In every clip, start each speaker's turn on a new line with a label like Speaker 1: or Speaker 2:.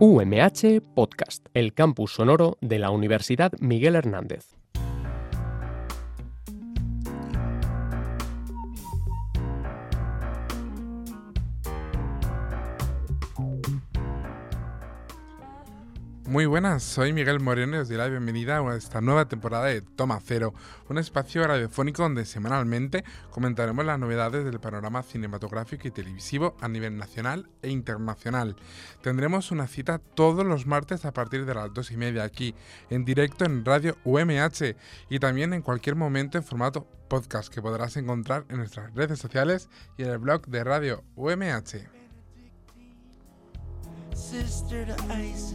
Speaker 1: UMH Podcast, el campus sonoro de la Universidad Miguel Hernández.
Speaker 2: Muy buenas, soy Miguel Moreno y os doy la bienvenida a esta nueva temporada de Toma Cero, un espacio radiofónico donde semanalmente comentaremos las novedades del panorama cinematográfico y televisivo a nivel nacional e internacional. Tendremos una cita todos los martes a partir de las 2:30 aquí, en directo en Radio UMH y también en cualquier momento en formato podcast que podrás encontrar en nuestras redes sociales y en el blog de Radio UMH. Sister to Isis.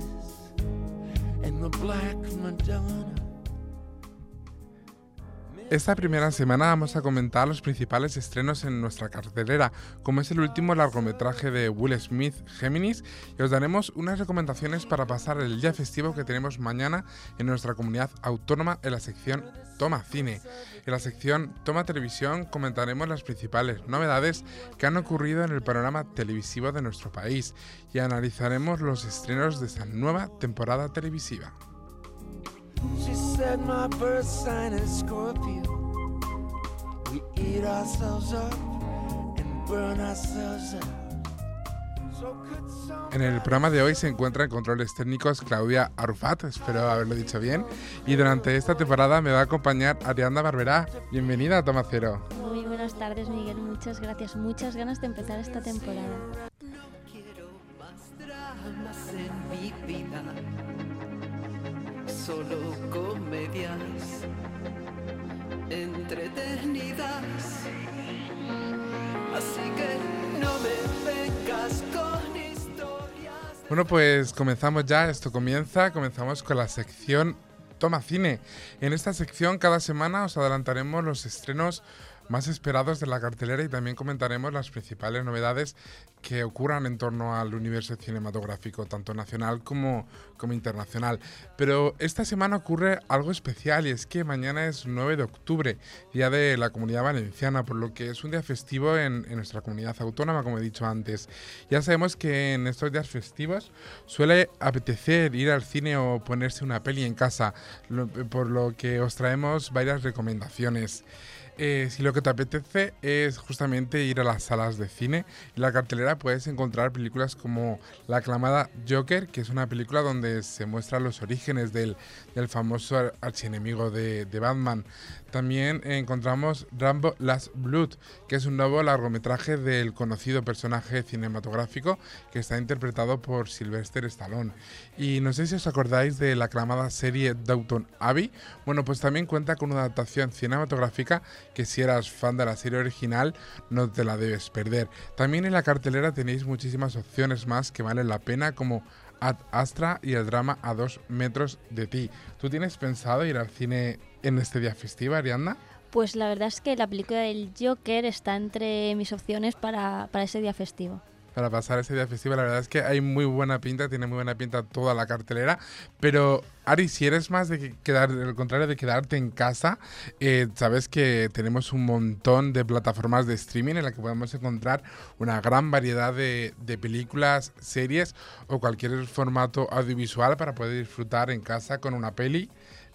Speaker 2: Esta primera semana vamos a comentar los principales estrenos en nuestra cartelera, como es el último largometraje de Will Smith, Géminis, y os daremos unas recomendaciones para pasar el día festivo que tenemos mañana en nuestra comunidad autónoma en la sección Toma Cine. En la sección Toma Televisión comentaremos las principales novedades que han ocurrido en el panorama televisivo de nuestro país y analizaremos los estrenos de esta nueva temporada televisiva. She said my birth sign is Scorpio. We eat ourselves up and burn ourselves out. En el programa de hoy se encuentra en controles técnicos Claudia Arrufat, espero haberlo dicho bien, y durante esta temporada me va a acompañar Ariadna Barberá. Bienvenida a Toma Cero.
Speaker 3: Muy buenas tardes, Miguel, muchas gracias, muchas ganas de empezar esta temporada. No quiero más dramas en mi vida.
Speaker 4: Solo comedias entretenidas, así que no me vengas con historias.
Speaker 2: Bueno, pues comenzamos con la sección Toma Cine. En esta sección cada semana os adelantaremos los estrenos más esperados de la cartelera y también comentaremos las principales novedades que ocurran en torno al universo cinematográfico, tanto nacional como internacional. Pero esta semana ocurre algo especial y es que mañana es 9 de octubre, Día de la Comunidad Valenciana, por lo que es un día festivo en nuestra comunidad autónoma, como he dicho antes. Ya sabemos que en estos días festivos suele apetecer ir al cine o ponerse una peli en casa, por lo que os traemos varias recomendaciones. Si lo que te apetece es justamente ir a las salas de cine, en la cartelera puedes encontrar películas como la aclamada Joker, que es una película donde se muestran los orígenes del famoso archienemigo de Batman. También encontramos Rambo Last Blood, que es un nuevo largometraje del conocido personaje cinematográfico que está interpretado por Sylvester Stallone. Y no sé si os acordáis de la aclamada serie Downton Abbey. Bueno, pues también cuenta con una adaptación cinematográfica que si eras fan de la serie original no te la debes perder. También en la cartelera tenéis muchísimas opciones más que valen la pena, como Ad Astra y el drama A 2 metros de ti. ¿Tú tienes pensado ir al cine en este día festivo, Ariadna?
Speaker 3: Pues la verdad es que la película del Joker está entre mis opciones para ese día festivo.
Speaker 2: Para pasar ese día festivo, la verdad es que hay muy buena pinta, tiene muy buena pinta toda la cartelera, pero Ari, si eres más de al contrario de quedarte en casa, sabes que tenemos un montón de plataformas de streaming en las que podemos encontrar una gran variedad de películas, series o cualquier formato audiovisual para poder disfrutar en casa con una peli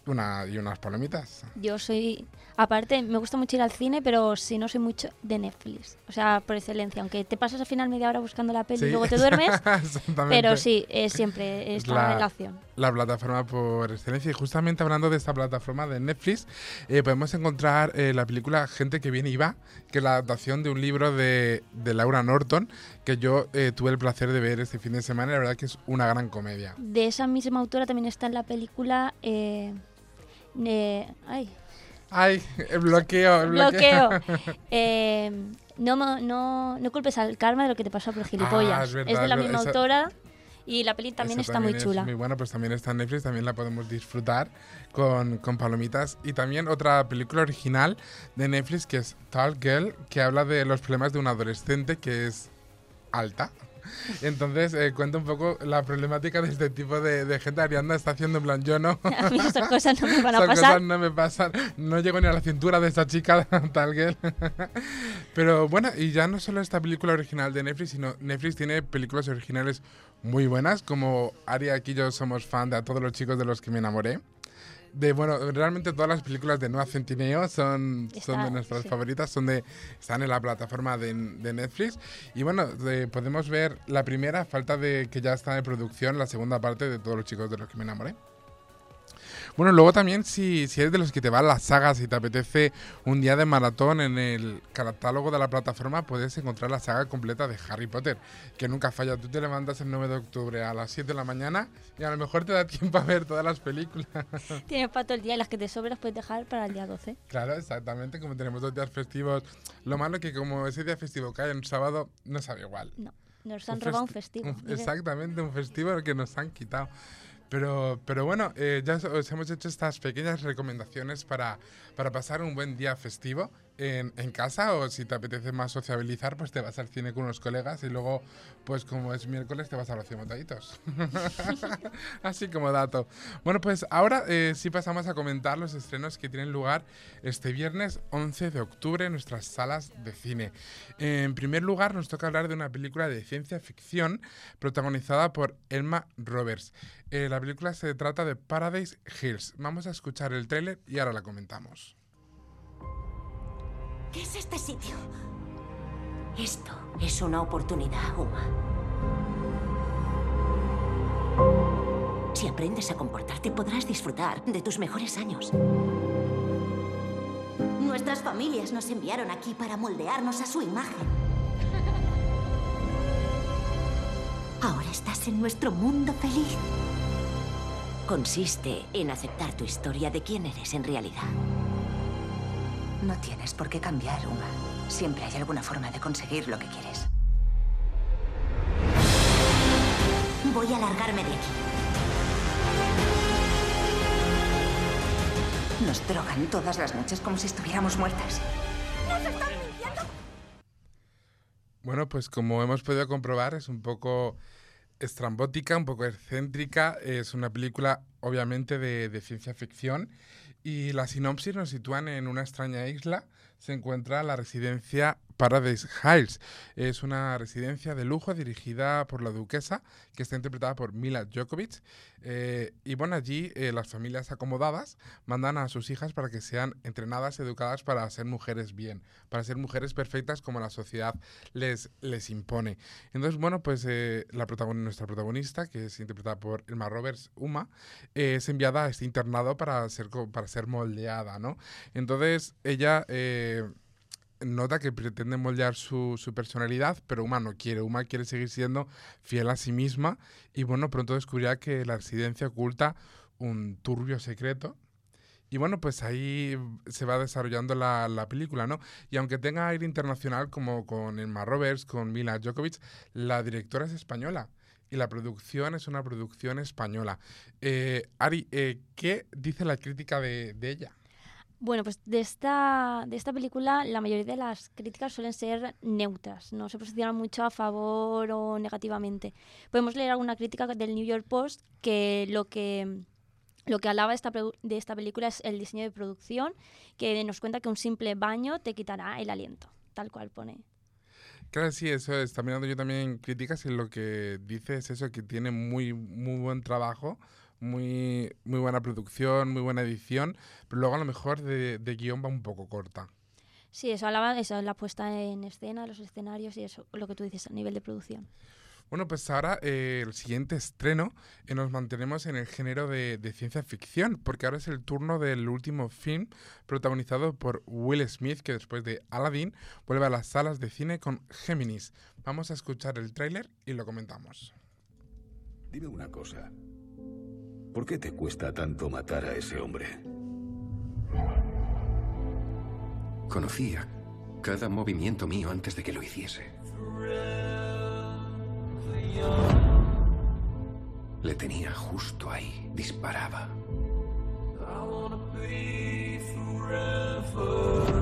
Speaker 2: y unas palomitas.
Speaker 3: Yo soy, aparte, me gusta mucho ir al cine, pero sí no soy mucho de Netflix. O sea, por excelencia, aunque te pasas al final media hora buscando la peli y luego te duermes, pero sí, siempre está en la opción.
Speaker 2: La plataforma por excelencia. Y justamente hablando de esta plataforma de Netflix, podemos encontrar la película Gente que viene y va, que es la adaptación de un libro de Laura Norton, que yo tuve el placer de ver este fin de semana y la verdad que es una gran comedia.
Speaker 3: De esa misma autora también está en la película...
Speaker 2: el bloqueo.
Speaker 3: No culpes al karma de lo que te pasó por gilipollas.
Speaker 2: Es verdad,
Speaker 3: es de la misma autora y la peli también está muy chula.
Speaker 2: Muy buena, pues también está en Netflix, también la podemos disfrutar con palomitas. Y también otra película original de Netflix que es Tall Girl, que habla de los problemas de una adolescente que es alta. Entonces, cuenta un poco la problemática de este tipo de gente. Ariadna está haciendo en plan, yo no.
Speaker 3: A mí esas cosas no me van a
Speaker 2: Esas
Speaker 3: pasar.
Speaker 2: cosas no me pasan. No llego ni a la cintura de esta chica, tal que. Pero bueno, y ya no solo esta película original de Netflix, sino Netflix tiene películas originales muy buenas, como Ari, aquí yo somos fan de A todos los chicos de los que me enamoré. Bueno, realmente todas las películas de Noah Centineo son de nuestras favoritas, están en la plataforma de Netflix. Y bueno, podemos ver la primera, falta de que ya está en producción la segunda parte de Todos los chicos de los que me enamoré. Bueno, luego también si eres de los que te van las sagas y te apetece un día de maratón, en el catálogo de la plataforma puedes encontrar la saga completa de Harry Potter, que nunca falla. Tú te levantas el 9 de octubre a las 7 de la mañana y a lo mejor te da tiempo a ver todas las películas.
Speaker 3: Tienes para todo el día y las que te sobran puedes dejar para el día 12.
Speaker 2: Claro, exactamente, como tenemos 2 días festivos. Lo malo es que como ese día festivo cae en sábado, no sabe igual.
Speaker 3: No, nos han robado un festivo.
Speaker 2: Exactamente, un festivo que nos han quitado. Pero bueno, ya os hemos hecho estas pequeñas recomendaciones para pasar un buen día festivo en casa, o si te apetece más sociabilizar, pues te vas al cine con unos colegas y luego, pues como es miércoles, te vas a los Ciemotaditos. Así como dato. Bueno, pues ahora sí pasamos a comentar los estrenos que tienen lugar este viernes 11 de octubre en nuestras salas de cine. En primer lugar, nos toca hablar de una película de ciencia ficción protagonizada por Emma Roberts. La película se trata de Paradise Hills. Vamos a escuchar el tráiler y ahora la comentamos.
Speaker 5: ¿Qué es este sitio? Esto es una oportunidad, Uma. Si aprendes a comportarte, podrás disfrutar de tus mejores años. Nuestras familias nos enviaron aquí para moldearnos a su imagen. Ahora estás en nuestro mundo feliz. Consiste en aceptar tu historia de quién eres en realidad.
Speaker 6: No tienes por qué cambiar, Uma. Siempre hay alguna forma de conseguir lo que quieres.
Speaker 5: Voy a largarme de aquí.
Speaker 6: Nos drogan todas las noches como si estuviéramos muertas.
Speaker 5: ¡Nos están mintiendo!
Speaker 2: Bueno, pues como hemos podido comprobar, es un poco estrambótica, un poco excéntrica. Es una película, obviamente, de ciencia ficción. Y la sinopsis nos sitúan en una extraña isla. Se encuentra la residencia Paradise Hills. Es una residencia de lujo dirigida por la duquesa, que está interpretada por Mila Jovovich. Y bueno, allí las familias acomodadas mandan a sus hijas para que sean entrenadas, educadas para ser mujeres bien, para ser mujeres perfectas como la sociedad les impone. Entonces, bueno, pues nuestra protagonista, que es interpretada por Emma Roberts, Uma, es enviada a este internado para ser moldeada, ¿no? Entonces, ella nota que pretende moldear su personalidad, pero Uma no quiere. Uma quiere seguir siendo fiel a sí misma y bueno, pronto descubrirá que la residencia oculta un turbio secreto. Y bueno, pues ahí se va desarrollando la película, ¿no? Y aunque tenga aire internacional como con Emma Roberts, con Mila Jovovich, la directora es española. Y la producción es una producción española. Ari, ¿qué dice la crítica de ella?
Speaker 3: Bueno, pues de esta película la mayoría de las críticas suelen ser neutras, no se posicionan mucho a favor o negativamente. Podemos leer alguna crítica del New York Post que lo que alaba de esta película es el diseño de producción, que nos cuenta que un simple baño te quitará el aliento, tal cual pone.
Speaker 2: Claro, sí, eso está mirando yo también críticas y lo que dice es eso, que tiene muy, muy buen trabajo, muy, muy buena producción, muy buena edición, pero luego a lo mejor de guión va un poco corta.
Speaker 3: Sí, eso hablaba, eso, la puesta en escena, los escenarios y eso, lo que tú dices a nivel de producción.
Speaker 2: Bueno, pues ahora el siguiente estreno nos mantenemos en el género de ciencia ficción, porque ahora es el turno del último film protagonizado por Will Smith, que después de Aladdin vuelve a las salas de cine con Géminis. Vamos a escuchar el tráiler y lo comentamos.
Speaker 7: Dime una cosa. ¿Por qué te cuesta tanto matar a ese hombre?
Speaker 8: Conocía cada movimiento mío antes de que lo hiciese. Le tenía justo ahí, disparaba.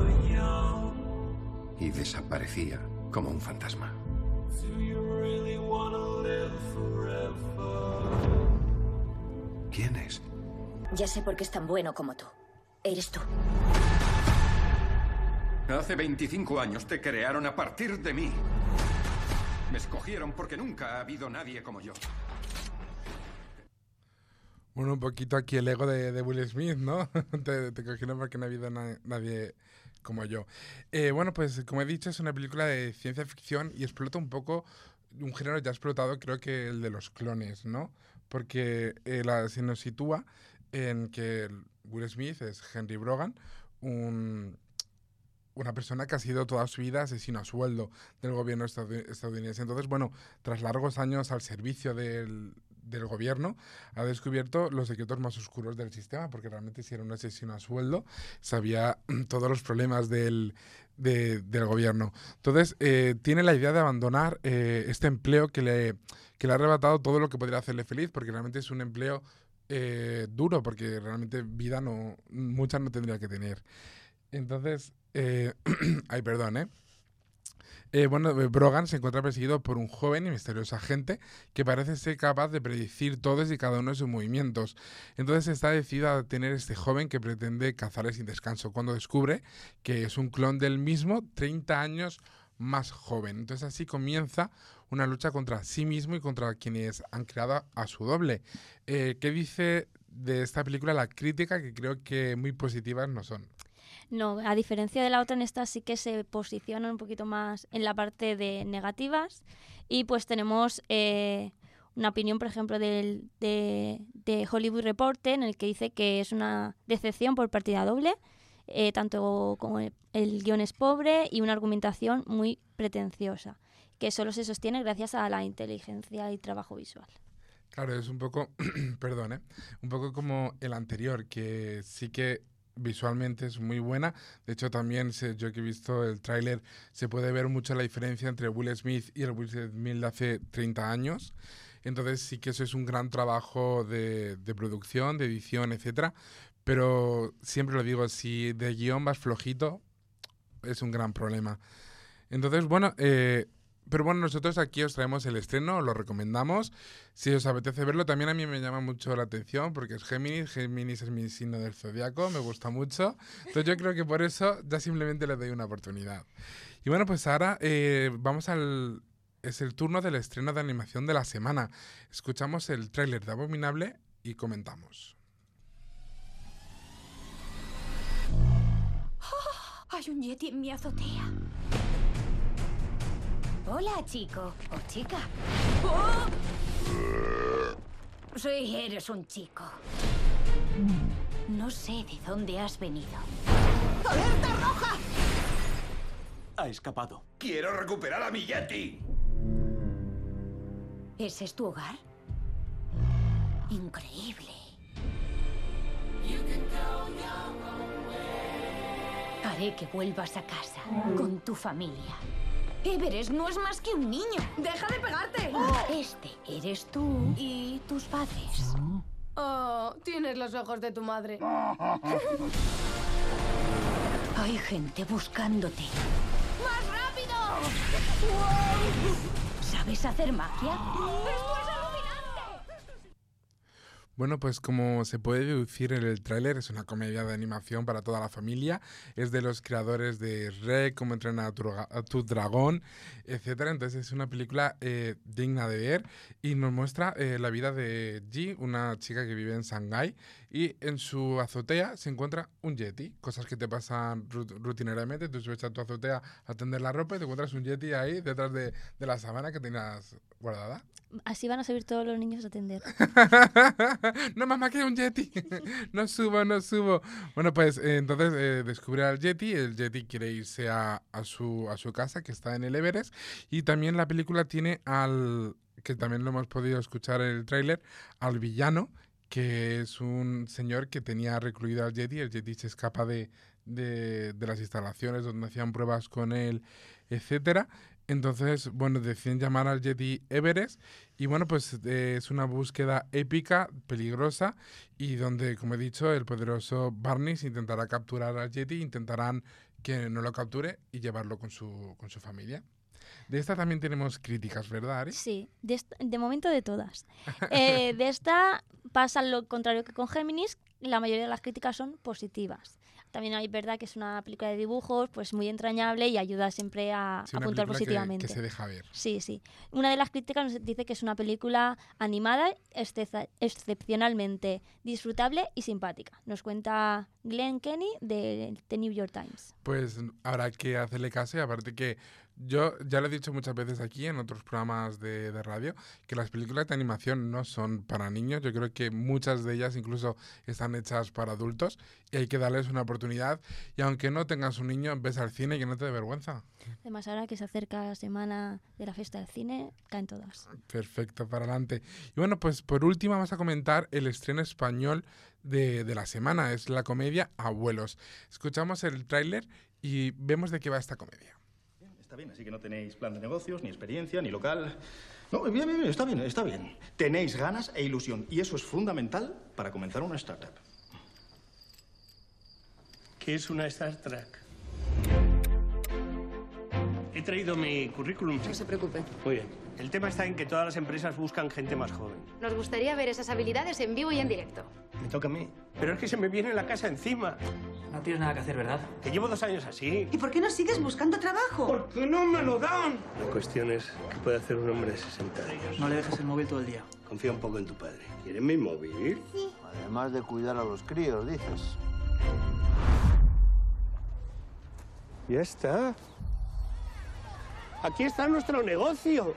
Speaker 8: Y desaparecía como un fantasma. ¿Quién es?
Speaker 5: Ya sé por qué es tan bueno como tú. Eres tú.
Speaker 8: Hace 25 años te crearon a partir de mí. Me escogieron porque nunca ha habido nadie como yo.
Speaker 2: Bueno, un poquito aquí el ego de Will Smith, ¿no? te cogieron porque no ha habido nadie como yo. Bueno, pues como he dicho, es una película de ciencia ficción y explota un poco un género ya explotado, creo que el de los clones, ¿no? Porque se nos sitúa en que Will Smith es Henry Brogan, una persona que ha sido toda su vida asesino a sueldo del gobierno estadounidense. Entonces, bueno, tras largos años al servicio del gobierno, ha descubierto los secretos más oscuros del sistema, porque realmente si era un asesino a sueldo, sabía todos los problemas del gobierno. Entonces, tiene la idea de abandonar este empleo que le ha arrebatado todo lo que podría hacerle feliz, porque realmente es un empleo duro, porque realmente vida mucha no tendría que tener. Entonces, ay, perdón, bueno, Brogan se encuentra perseguido por un joven y misterioso agente que parece ser capaz de predecir todos y cada uno de sus movimientos. Entonces está decidido a tener este joven que pretende cazarle sin descanso, cuando descubre que es un clon del mismo 30 años más joven. Entonces así comienza una lucha contra sí mismo y contra quienes han creado a su doble. ¿Qué dice de esta película la crítica? Que creo que muy positivas no son.
Speaker 3: No, a diferencia de la otra, en esta sí que se posiciona un poquito más en la parte de negativas y pues tenemos una opinión, por ejemplo, de Hollywood Reporter, en el que dice que es una decepción por partida doble, tanto como el guión es pobre y una argumentación muy pretenciosa, que solo se sostiene gracias a la inteligencia y trabajo visual.
Speaker 2: Claro, es un poco, perdón, un poco como el anterior, que sí que visualmente es muy buena. De hecho, también yo que he visto el tráiler, se puede ver mucho la diferencia entre Will Smith y el Will Smith de hace 30 años. Entonces sí que eso es un gran trabajo de producción, de edición, etcétera. Pero siempre lo digo, si de guión vas flojito, es un gran problema. Entonces, bueno, pero bueno, nosotros aquí os traemos el estreno, os lo recomendamos. Si os apetece verlo, también a mí me llama mucho la atención porque es Géminis. Géminis es mi signo del zodiaco, me gusta mucho. Entonces yo creo que por eso ya simplemente le doy una oportunidad. Y bueno, pues ahora es el turno del estreno de animación de la semana. Escuchamos el tráiler de Abominable y comentamos.
Speaker 9: ¡Oh! Hay un yeti en mi azotea. Hola, chico o chica. ¡Oh! Sí, eres un chico. No sé de dónde has venido. ¡Alerta roja!
Speaker 10: Ha escapado.
Speaker 7: ¡Quiero recuperar a mi yeti!
Speaker 9: ¿Ese es tu hogar? Increíble. Haré que vuelvas a casa con tu familia. Everest no es más que un niño.
Speaker 11: ¡Deja de pegarte!
Speaker 9: Este eres tú y tus padres.
Speaker 11: Oh, tienes los ojos de tu madre.
Speaker 9: Hay gente buscándote.
Speaker 11: ¡Más rápido!
Speaker 9: ¿Sabes hacer magia?
Speaker 11: ¡Esto es alucinante!
Speaker 2: Bueno, pues como se puede deducir en el tráiler, es una comedia de animación para toda la familia. Es de los creadores de Rec, Cómo entrenar a tu dragón, etcétera. Entonces es una película digna de ver y nos muestra la vida de Ji, una chica que vive en Shanghái, y en su azotea se encuentra un yeti. Cosas que te pasan rutinariamente. Tú subes a tu azotea a tender la ropa y te encuentras un yeti ahí detrás de la sábana que tenías guardada.
Speaker 3: Así van a subir todos los niños a atender.
Speaker 2: No, mamá, que hay un yeti. No subo. Bueno, pues entonces descubre al yeti. El yeti quiere irse a su casa, que está en el Everest. Y también la película tiene que también lo hemos podido escuchar en el tráiler, al villano, que es un señor que tenía recluido al yeti. El yeti se escapa de las instalaciones donde hacían pruebas con él, etcétera. Entonces, bueno, deciden llamar al yeti Everest y bueno, pues es una búsqueda épica, peligrosa y donde, como he dicho, el poderoso Barney intentará capturar al yeti, intentarán que no lo capture y llevarlo con su familia. De esta también tenemos críticas, ¿verdad, Ari?
Speaker 3: Sí, de momento de todas. De esta, pasa lo contrario que con Géminis, la mayoría de las críticas son positivas. También es verdad que es una película de dibujos pues muy entrañable y ayuda siempre a apuntar positivamente.
Speaker 2: Que se deja ver.
Speaker 3: Sí, sí. Una de las críticas nos dice que es una película animada, excepcionalmente disfrutable y simpática. Nos cuenta Glenn Kenny de The New York Times.
Speaker 2: Pues habrá que hacerle caso y aparte que yo ya lo he dicho muchas veces aquí en otros programas de radio, que las películas de animación no son para niños. Yo creo que muchas de ellas incluso están hechas para adultos y hay que darles una oportunidad. Y aunque no tengas un niño, ves al cine y que no te dé vergüenza.
Speaker 3: Además, ahora que se acerca la semana de la fiesta del cine, caen todas.
Speaker 2: Perfecto, para adelante. Y bueno, pues por último vamos a comentar el estreno español de la semana. Es la comedia Abuelos. Escuchamos el tráiler y vemos de qué va esta comedia.
Speaker 12: Está bien, así que no tenéis plan de negocios, ni experiencia, ni local. No, bien, está bien, está bien. Tenéis ganas e ilusión, y eso es fundamental para comenzar una startup.
Speaker 13: ¿Qué es una startup? He traído mi currículum.
Speaker 14: No se preocupe.
Speaker 13: Muy bien. El tema está en que todas las empresas buscan gente más joven.
Speaker 14: Nos gustaría ver esas habilidades en vivo y en directo.
Speaker 13: Me toca a mí. Pero es que se me viene la casa encima.
Speaker 15: No tienes nada que hacer, ¿verdad?
Speaker 13: Que llevo 2 años así.
Speaker 16: ¿Y por qué no sigues buscando trabajo?
Speaker 13: ¡Porque no me lo dan! La cuestión es qué puede hacer un hombre de 60 años.
Speaker 15: No le dejes el móvil todo el día.
Speaker 13: Confía un poco en tu padre. ¿Quieres mi móvil?
Speaker 14: Sí.
Speaker 17: Además de cuidar a los críos, dices.
Speaker 13: Ya está. Aquí está nuestro negocio.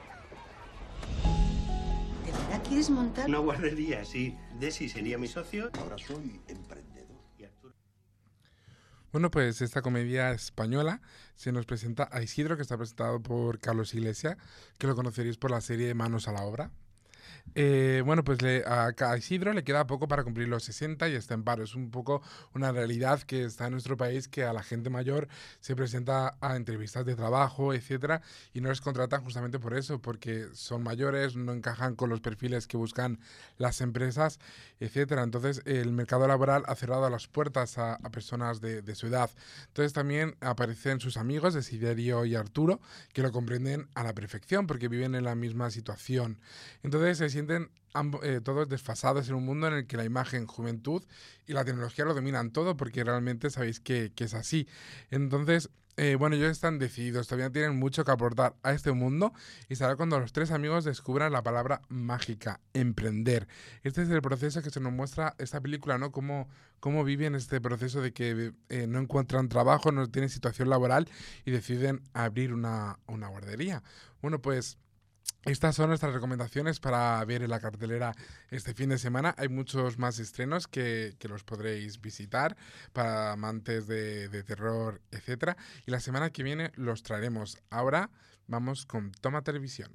Speaker 16: ¿De verdad quieres montar?
Speaker 13: Una guardería, sí. Desi sería mi socio.
Speaker 17: Ahora soy emprendedor.
Speaker 2: Bueno, pues esta comedia española se nos presenta a Isidro, que está presentado por Carlos Iglesias, que lo conoceréis por la serie Manos a la Obra. Bueno, pues a Isidro le queda poco para cumplir los 60 y está en paro. Es un poco una realidad que está en nuestro país, que a la gente mayor se presenta a entrevistas de trabajo, etcétera, y no les contratan justamente por eso, porque son mayores, no encajan con los perfiles que buscan las empresas, etcétera. Entonces el mercado laboral ha cerrado las puertas a personas de su edad. Entonces también aparecen sus amigos, Desiderio y Arturo, que lo comprenden a la perfección porque viven en la misma situación. Entonces se sienten todos desfasados en un mundo en el que la imagen, juventud y la tecnología lo dominan todo, porque realmente sabéis que es así. Entonces, bueno, ellos están decididos, todavía tienen mucho que aportar a este mundo y será cuando los 3 amigos descubran la palabra mágica, emprender. Este es el proceso que se nos muestra esta película, ¿no? Cómo viven este proceso de que no encuentran trabajo, no tienen situación laboral y deciden abrir una guardería. Bueno, pues estas son nuestras recomendaciones para ver en la cartelera este fin de semana. Hay muchos más estrenos que los podréis visitar para amantes de terror, etcétera. Y la semana que viene los traeremos. Ahora vamos con Toma Televisión.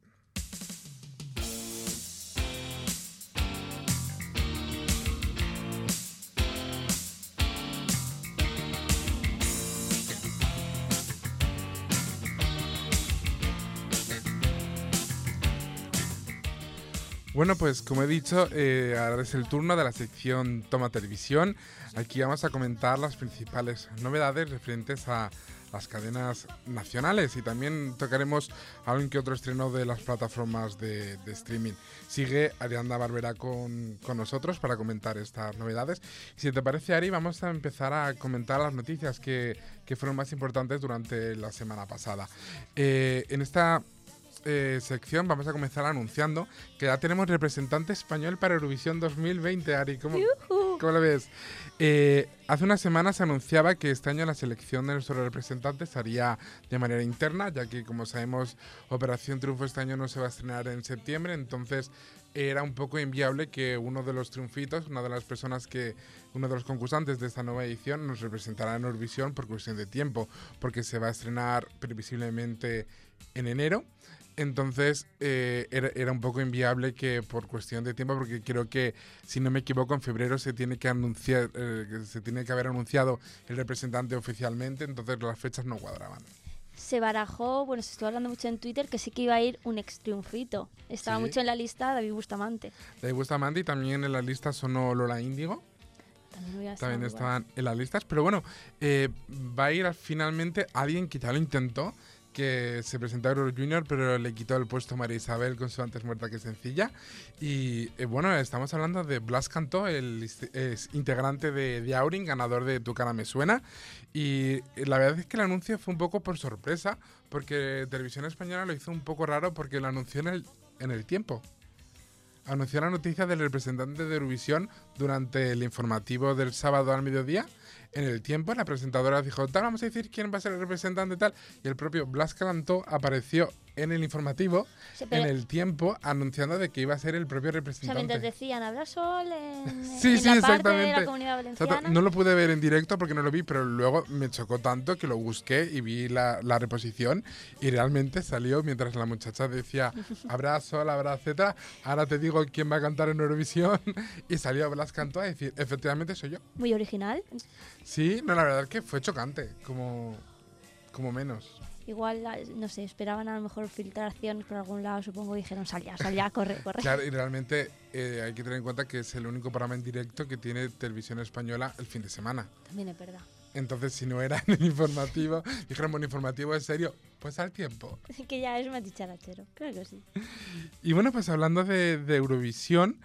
Speaker 2: Bueno, pues como he dicho, ahora es el turno de la sección Toma Televisión. Aquí vamos a comentar las principales novedades referentes a las cadenas nacionales y también tocaremos algún que otro estreno de las plataformas de streaming. Sigue Arianda Barbera con nosotros para comentar estas novedades. Y si te parece, Ari, vamos a empezar a comentar las noticias que fueron más importantes durante la semana pasada. En esta sección vamos a comenzar anunciando que ya tenemos representante español para Eurovisión 2020, Ari. ¿Cómo lo ves? Hace unas semanas se anunciaba que este año la selección de nuestros representantes se haría de manera interna, ya que, como sabemos, Operación Triunfo este año no se va a estrenar en septiembre, entonces era un poco inviable que uno de los triunfitos, uno de los concursantes de esta nueva edición nos representará en Eurovisión por cuestión de tiempo, porque se va a estrenar previsiblemente en enero. Entonces era un poco inviable que por cuestión de tiempo, porque creo que, si no me equivoco, en febrero se tiene que anunciar, se tiene que haber anunciado el representante oficialmente, entonces las fechas no cuadraban.
Speaker 3: Se barajó, bueno, se estuvo hablando mucho en Twitter que sí que iba a ir un ex triunfito. Estaba mucho en la lista David Bustamante. David
Speaker 2: Bustamante, y también en la lista sonó Lola Índigo. También estaban en las listas, pero bueno, va a ir finalmente alguien que ya lo intentó, que se presentó a Euro Junior, pero le quitó el puesto a María Isabel con su Antes muerta que sencilla. Y bueno, estamos hablando de Blas Cantó, es integrante de Aurin, ganador de Tu cara me suena. Y la verdad es que el anuncio fue un poco por sorpresa, porque Televisión Española lo hizo un poco raro porque lo anunció en el tiempo. Anunció la noticia del representante de Eurovisión durante el informativo del sábado al mediodía. En el tiempo, la presentadora dijo, tal, vamos a decir quién va a ser el representante tal. Y el propio Blas Cantó apareció en el informativo, en el tiempo, anunciando de que iba a ser el propio representante.
Speaker 3: O sea, mientras decían, habrá sol en
Speaker 2: sí,
Speaker 3: la
Speaker 2: exactamente.
Speaker 3: parte de la Comunidad Valenciana.
Speaker 2: No lo pude ver en directo porque no lo vi, pero luego me chocó tanto que lo busqué y vi la reposición y realmente salió mientras la muchacha decía, habrá sol, habrá etcétera. Ahora te digo quién va a cantar en Eurovisión. Y salió Blas Cantó a decir, efectivamente soy yo.
Speaker 3: Muy original.
Speaker 2: Sí, no, la verdad es que fue chocante, como menos.
Speaker 3: Igual, no sé, esperaban a lo mejor filtraciones por algún lado, supongo, y dijeron, sal ya, corre.
Speaker 2: Claro, y realmente hay que tener en cuenta que es el único programa en directo que tiene Televisión Española el fin de semana.
Speaker 3: También es verdad.
Speaker 2: Entonces, si no era en el informativo, dijeron, bueno, informativo en serio, pues al tiempo.
Speaker 3: Que ya es más dicharachero, creo que sí.
Speaker 2: Y bueno, pues hablando de Eurovisión,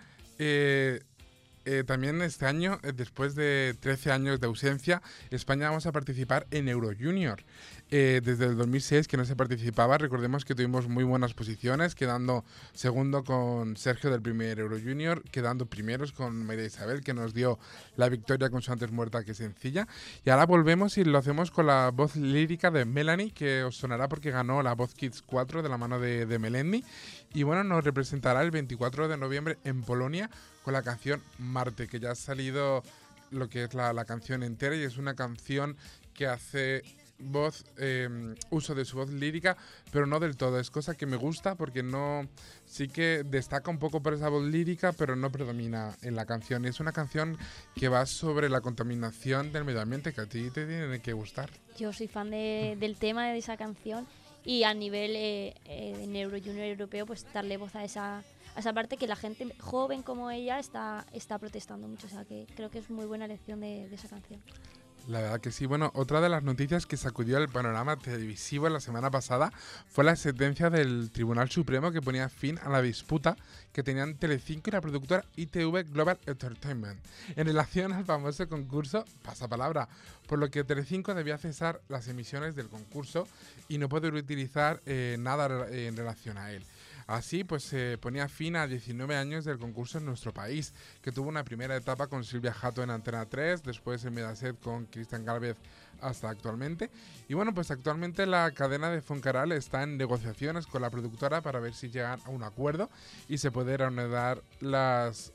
Speaker 2: también este año, después de 13 años de ausencia, España vamos a participar en Euro Junior. Desde el 2006 que no se participaba, recordemos que tuvimos muy buenas posiciones, quedando segundo con Sergio del primer Euro Junior, quedando primeros con María Isabel, que nos dio la victoria con su Antes muerta que sencilla. Y ahora volvemos y lo hacemos con la voz lírica de Melanie, que os sonará porque ganó la Voz Kids 4 de la mano de Melendi. Y bueno, nos representará el 24 de noviembre en Polonia con la canción Marte, que ya ha salido lo que es la canción entera, y es una canción que hace uso de su voz lírica, pero no del todo. Es cosa que me gusta porque no, sí que destaca un poco por esa voz lírica, pero no predomina en la canción. Es una canción que va sobre la contaminación del medio ambiente, que a ti te tiene que gustar.
Speaker 3: Yo soy fan del tema de esa canción, y a nivel en Euro Junior europeo, pues darle voz a esa parte que la gente joven como ella está protestando mucho. O sea, que creo que es muy buena elección de esa canción.
Speaker 2: La verdad que sí. Bueno, otra de las noticias que sacudió el panorama televisivo la semana pasada fue la sentencia del Tribunal Supremo que ponía fin a la disputa que tenían Telecinco y la productora ITV Global Entertainment en relación al famoso concurso Pasapalabra, por lo que Telecinco debía cesar las emisiones del concurso y no poder utilizar nada en relación a él. Así, pues se ponía fin a 19 años del concurso en nuestro país, que tuvo una primera etapa con Silvia Jato en Antena 3, después en Mediaset con Cristian Gálvez hasta actualmente. Y bueno, pues actualmente la cadena de Foncaral está en negociaciones con la productora para ver si llegan a un acuerdo y se puede reanudar las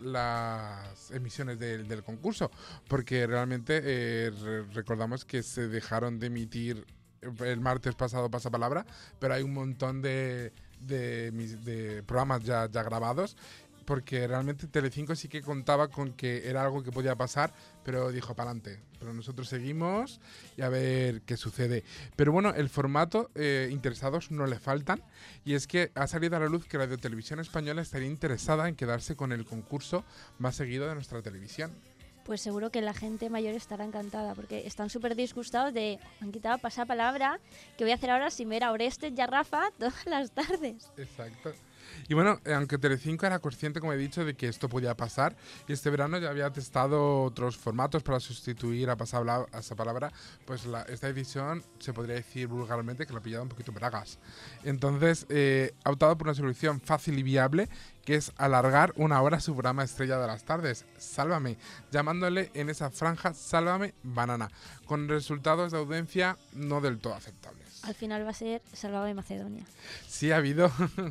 Speaker 2: emisiones del concurso, porque realmente recordamos que se dejaron de emitir el martes pasado Pasapalabra, pero hay un montón de programas ya grabados, porque realmente Telecinco sí que contaba con que era algo que podía pasar, pero dijo pa'lante. Pero nosotros seguimos y a ver qué sucede. Pero bueno, el formato, interesados no le faltan, y es que ha salido a la luz que Radio Televisión Española estaría interesada en quedarse con el concurso más seguido de nuestra televisión.
Speaker 3: Pues seguro que la gente mayor estará encantada, porque están súper disgustados de, han quitado Pasapalabra, que voy a hacer ahora sin ver a Orestes y a Rafa todas las tardes.
Speaker 2: Exacto. Y bueno, aunque Telecinco era consciente, como he dicho, de que esto podía pasar, y este verano ya había testado otros formatos para sustituir a Pasapalabra, pues esta edición se podría decir vulgarmente que la ha pillado un poquito bragas. Entonces ha optado por una solución fácil y viable, que es alargar una hora su programa estrella de las tardes, Sálvame, llamándole en esa franja Sálvame Banana, con resultados de audiencia no del todo aceptables.
Speaker 3: Al final va a ser Sálvame Macedonia.
Speaker 2: Sí, ha habido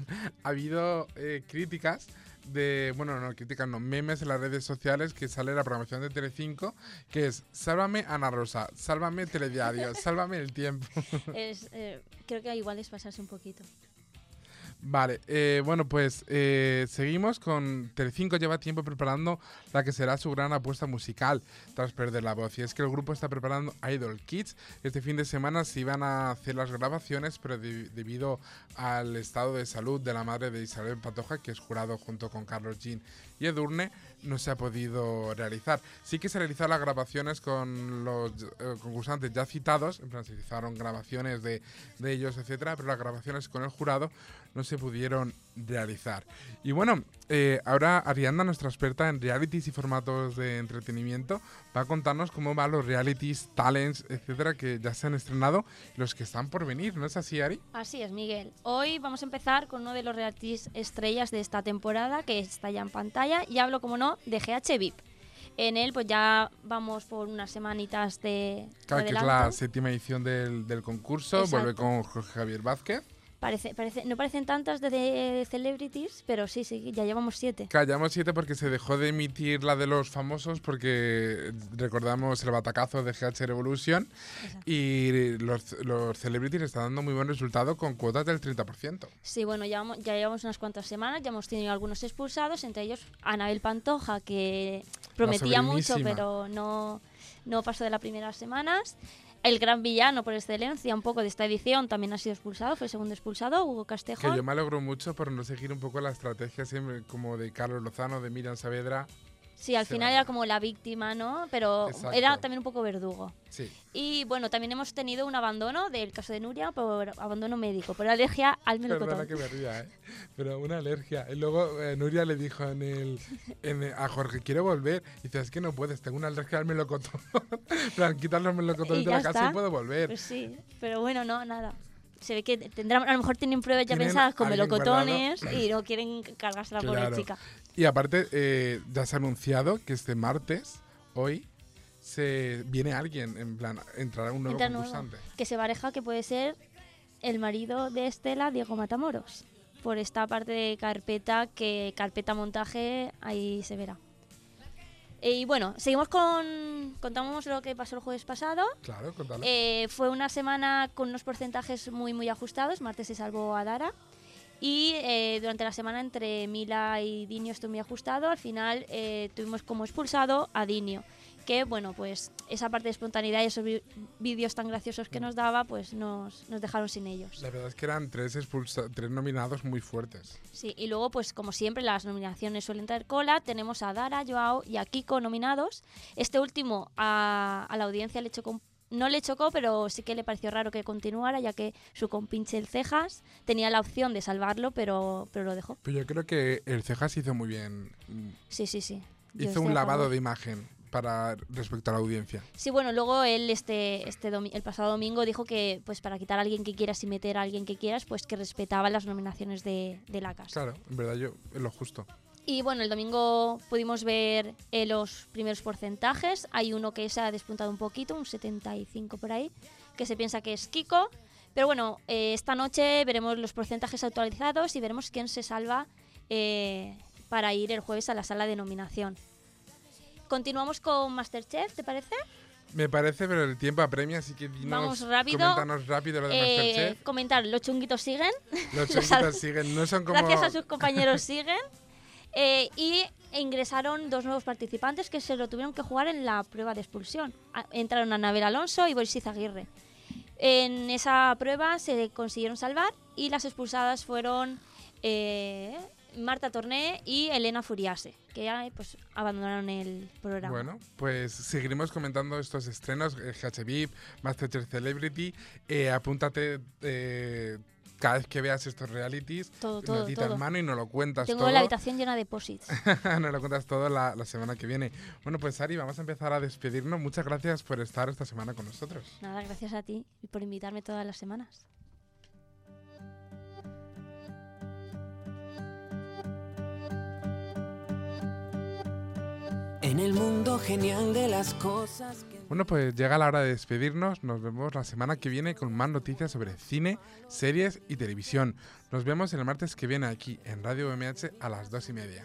Speaker 2: críticas memes en las redes sociales, que sale la programación de Telecinco, que es Sálvame Ana Rosa, Sálvame Telediario, Sálvame El Tiempo.
Speaker 3: Creo que igual es pasarse un poquito.
Speaker 2: Vale, bueno, pues seguimos con Telecinco. Lleva tiempo preparando la que será su gran apuesta musical tras perder la voz. Y es que el grupo está preparando Idol Kids. Este fin de semana se iban a hacer las grabaciones, pero debido al estado de salud de la madre de Isabel Pantoja, que es jurado junto con Carlos Jean y Edurne, no se ha podido realizar. Sí que se realizaron las grabaciones con los concursantes ya citados, en plan se realizaron grabaciones de ellos, etcétera, pero las grabaciones con el jurado no se pudieron realizar. Y bueno, ahora Ariadna, nuestra experta en realities y formatos de entretenimiento, va a contarnos cómo van los realities, talents, etcétera, que ya se han estrenado y los que están por venir, ¿no es así, Ari?
Speaker 3: Así es, Miguel. Hoy vamos a empezar con uno de los realities estrellas de esta temporada, que está ya en pantalla, y hablo, como no, de GH VIP. En él pues ya vamos por unas semanitas de
Speaker 2: claro, que es la 7ª edición del concurso. Exacto. Vuelve con Jorge Javier Vázquez.
Speaker 3: No parecen tantas de celebrities, pero sí, ya llevamos 7.
Speaker 2: Claro, llevamos 7 porque se dejó de emitir la de los famosos, porque recordamos el batacazo de GH Revolution. Exacto. Y los celebrities están dando muy buen resultado con cuotas del 30%.
Speaker 3: Sí, bueno, ya llevamos unas cuantas semanas, ya hemos tenido algunos expulsados, entre ellos Anabel Pantoja, que prometía mucho, pero no pasó de las primeras semanas. El gran villano por excelencia un poco de esta edición también ha sido expulsado, fue el segundo expulsado, Hugo Castejón.
Speaker 2: Que yo me alegro mucho por no seguir un poco la estrategia siempre como de Carlos Lozano, de Miriam Saavedra.
Speaker 3: Sí, al final era como la víctima, ¿no? Pero exacto, era también un poco verdugo.
Speaker 2: Sí.
Speaker 3: Y bueno, también hemos tenido un abandono del caso de Nuria por abandono médico, por alergia al melocotón.
Speaker 2: Perdona que me ría, ¿eh? Pero una alergia. Y luego Nuria le dijo a Jorge, quiero volver. Y dice, es que no puedes, tengo una alergia al melocotón. Plan, quitar los melocotones de la casa y puedo volver.
Speaker 3: Pues sí, pero bueno, no, nada. Se ve que a lo mejor tienen pruebas ya pensadas con melocotones y no quieren cargarse la pobre chica.
Speaker 2: Y aparte, ya se ha anunciado que este martes, hoy, viene alguien, en plan, entrará un nuevo concursante.
Speaker 3: Que se bareja que puede ser el marido de Estela, Diego Matamoros. Por esta parte de carpeta montaje, ahí se verá. Y bueno, seguimos contamos lo que pasó el jueves pasado.
Speaker 2: Claro, contalo.
Speaker 3: Fue una semana con unos porcentajes muy, muy ajustados. Martes se salvó a Dara. Y durante la semana entre Mila y Dinio estuvo muy ajustado. Al final tuvimos como expulsado a Dinio. Que bueno, pues esa parte de espontaneidad y esos vídeos tan graciosos que nos daba, pues nos dejaron sin ellos.
Speaker 2: La verdad es que eran 3 nominados muy fuertes.
Speaker 3: Sí, y luego pues como siempre las nominaciones suelen traer cola. Tenemos a Dara, Joao y a Kiko nominados. Este último a la audiencia no le chocó, pero sí que le pareció raro que continuara, ya que su compinche el Cejas tenía la opción de salvarlo, pero lo dejó.
Speaker 2: Pero yo creo que el Cejas hizo muy bien.
Speaker 3: Sí.
Speaker 2: Hizo un lavado de imagen respecto a la audiencia.
Speaker 3: Sí, bueno, luego él el pasado domingo dijo que pues para quitar a alguien que quieras y meter a alguien que quieras, pues que respetaba las nominaciones de la casa.
Speaker 2: Claro, en verdad es lo justo.
Speaker 3: Y bueno, el domingo pudimos ver los primeros porcentajes. Hay uno que se ha despuntado un poquito, un 75 por ahí, que se piensa que es Kiko. Pero bueno, esta noche veremos los porcentajes actualizados y veremos quién se salva para ir el jueves a la sala de nominación. Continuamos con Masterchef, ¿te parece?
Speaker 2: Me parece, pero el tiempo apremia, así que
Speaker 3: vamos rápido.
Speaker 2: Coméntanos rápido lo de Masterchef.
Speaker 3: Comentar, los chunguitos siguen.
Speaker 2: Los chunguitos siguen, no son como...
Speaker 3: Gracias a sus compañeros siguen. Y ingresaron 2 nuevos participantes que se lo tuvieron que jugar en la prueba de expulsión. Entraron Anabel Alonso y Boris Izaguirre. En esa prueba se consiguieron salvar y las expulsadas fueron Marta Torné y Elena Furiase, que ya pues abandonaron el programa.
Speaker 2: Bueno, pues seguiremos comentando estos estrenos, GH VIP, Masterchef Celebrity. Apúntate cada vez que veas estos realities, notita en mano y nos lo cuentas todo.
Speaker 3: Tengo la habitación llena de posits.
Speaker 2: Nos lo cuentas todo la semana que viene. Bueno, pues Ari, vamos a empezar a despedirnos. Muchas gracias por estar esta semana con nosotros.
Speaker 3: Nada, gracias a ti y por invitarme todas las semanas.
Speaker 4: En el mundo genial de las cosas que...
Speaker 2: Bueno, pues llega la hora de despedirnos. Nos vemos la semana que viene con más noticias sobre cine, series y televisión. Nos vemos el martes que viene aquí en Radio UMH a las 2:30.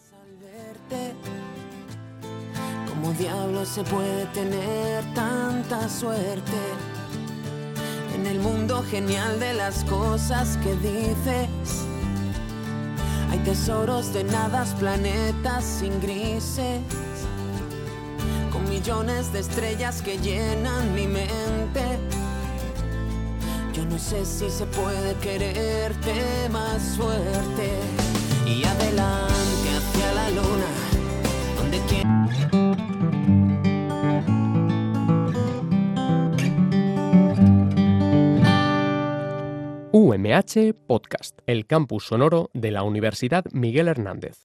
Speaker 4: ¿Cómo diablos se puede tener tanta suerte? En el mundo genial de las cosas que dices,
Speaker 18: Tesoros de nadas, planetas sin grises, con millones de estrellas que llenan mi mente. Yo no sé si se puede quererte más fuerte. Y adelante hacia la luna, donde
Speaker 1: UMH Podcast, el campus sonoro de la Universidad Miguel Hernández.